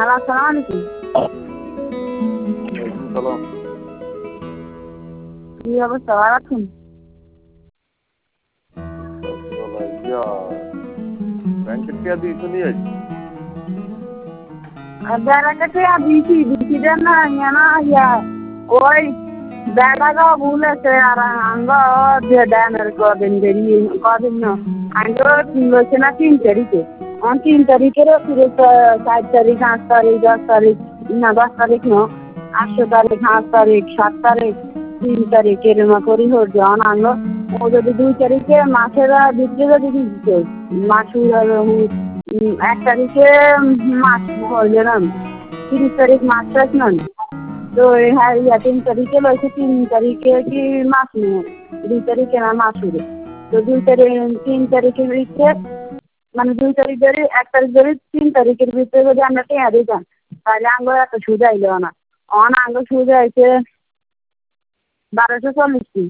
Hello, আসসালামু আলাইকুম। সালাম। কি অবস্থা, ভালো আছেন? ব্যাংকের টিয়া দিয়েছো নিয়ে আসি। ব্যাংকে দিছি দেন না ওই ব্যাটাটা ভুল আছে আর আঙ্গ দেনের কদিন না আঙ্গ 3 তারিখে 3 তারিখেরও ফিরে 4 তারিখ 8 তারিখ 10 তারিখ না 10 তারিখ ন 8 তারিখ 8 তারিখ 7 তারিখ 3 তারিখ এরকম করি হর জন আনলো ও যদি 2 তারিখে মাসের ভিতরে যদি দিতে মাসুর 1 তারিখে মাস হইলে না 30 তারিখ মাস শেষ নন তো হ্যাঁ 3 তারিখে লইছে 3 তারিখে কি মাস নেই 2 তারিখে না মাস শুরু তো 2 তারিখ 3 তারিখের ভিতরে মানে 2 তারিখ ধরে 1 তারিখ ধরে 3 তারিখের ভিতরে যদি আমরা টেয়া দিতাম তাহলে আঙ্গ এত সুদ আইলো না আঙ্গ সুদ আইছে 1240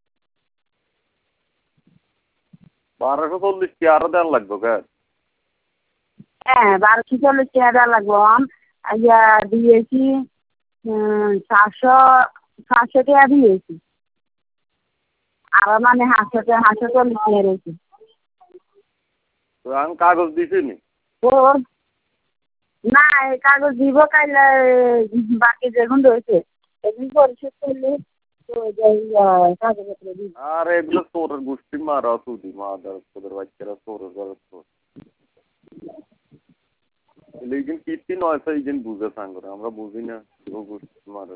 1240 কি আরো দেন লাগবে কে? হ্যাঁ 1240 টাকা লাগবো দিয়েছি 700 টাকা দিয়েছি আর মানে 840 টাকা রয়েছে তো আমি কাগজ দিছি নি। ও না এই কাগজ দিব কাইলে বাকি যেগুলো রয়েছে এগুলো পরিশোধ করলে তো কাগজপত্র দিব আর এগুলো চোরের গোষ্ঠী মারা সুদি মাদার তোদের বাচ্চারা চোরের ঘরে চোর। এইদিন কীর্তি নয় সেই দিন বুঝে সাঙ্গরে আমরা বুঝি না গোষ্ঠী মারা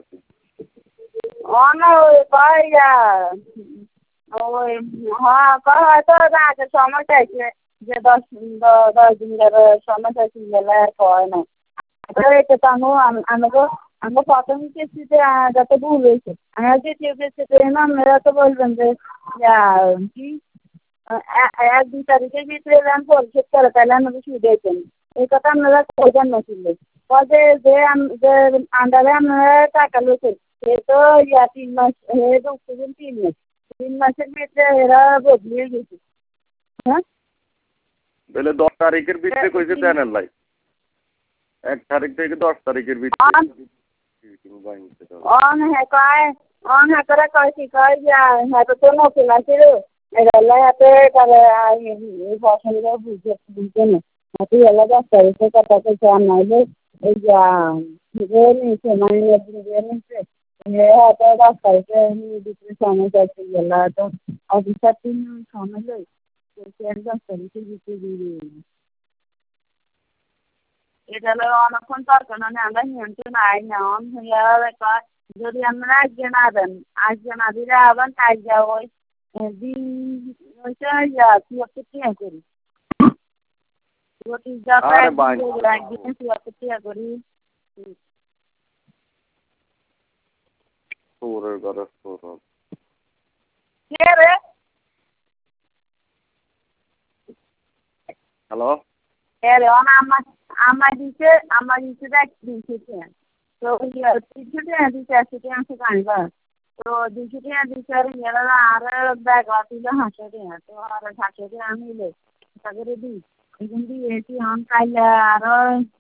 ওই কয় ওই হ্যাঁ কয় হয়তো আগের সময়টা আছে যে 10 দিন ধরে সমস্যা ছিল কয় না এটা তো আমাকে প্রথম কিস্তিতে যাতে ভুল হয়েছে আমরা দ্বিতীয় কিস্তিতে আপনারা তো বলবেন যে কি 1-2 তারিখের ভিতরে আমি পরিশোধ করে তাহলে আমাকে সুদ হয়েছেন এই কথা আপনারা কইবেন না ছিল যে আন্ডারে আপনারা টাকা লইছেন সে তো 3 মাস হয়ে ঢুকছে 3 মাস 3 মাসের ভিতরে এরা বদলিয়ে গেছে হ্যাঁ তাহলে 10 তারিখের ভিতরে কইছে দেন লাই 1 তারিখ থেকে 10 তারিখের ভিতরে হ্যাঁ করে কয়েছি কয় হ্যাঁ তো নতুন আছে রে এগুলো হাতে তাহলে পছন্দ বুঝতে না তুই এলা 10 তারিখে কথা কইছে আর নাইলে এই নিচে মানে নিচে হয়তো 10 তারিখে ভিতরে সমস্যা আছে গেলা তো অফিসার দিন সময় লই 10 তারিখের ভিতরে দিয়ে এটা হলো অনেকক্ষণ দরকার মানে আমরা নিয়ন্ত্রণ আই না যদি আপনারা আজকে না দেন আজকে না দিলে আবার কাজে ওই দিন হচ্ছে টিয়া করি একদিনে টিয়া করি চোরের ঘরে চোর কে রে হ্যালো আমার দিছে দেখ 200 টাকা তো 300 টাকা দিতে 80 টাকা আছে কানবা তো 200 টাকা দিতে আর ব্যাগ দিল 500 টাকা তো আর 500 টাকা নিলে তারপরে দিই এখন দিয়েছি আমি কাইলে আরো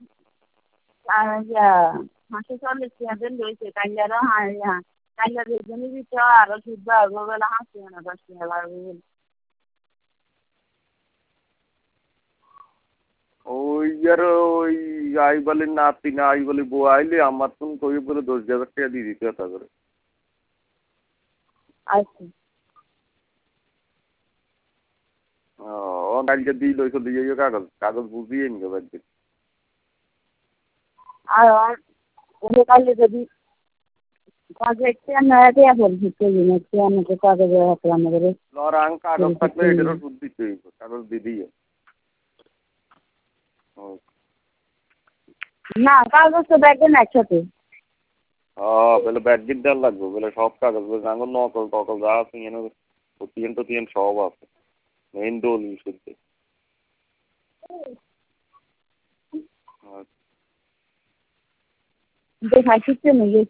540 টাকা দিন রয়েছে কাইলে আরো কাইলে দুজনই দিতে আরো সুদ বাড়বো বলে হাসি না 10 টাকা বাড়বো বলে ওই আর ওই আইবালির নাতি না আইবালি বউ আইলে আমার তুমি কই বলে 10,000 টাকা দিয়ে দিতে কথা করে আচ্ছা ও কালকে দিল ওই দিয়ে কাগজ কাগজ বুঝিয়ে নিবে বাড়িতে আর ওদের কাইলে যদি কাগজ নয়া দেওয়া পরিচিত আমাকে কাগজে রাখলাম আমাদের লরাং কাগজ থাকলে এটারও সুদ দিতে হইব কাগজ দিয়ে না কাগজ তো দেখবেন একসাথে বলে ব্যাগিট দেওয়ার লাগবে বলে সব কাগজ বলে আঙুল নকল টকল যা আছে টিএন সব আছে মেইন দলিল শুদ্ধ দেখা শিখতে নেই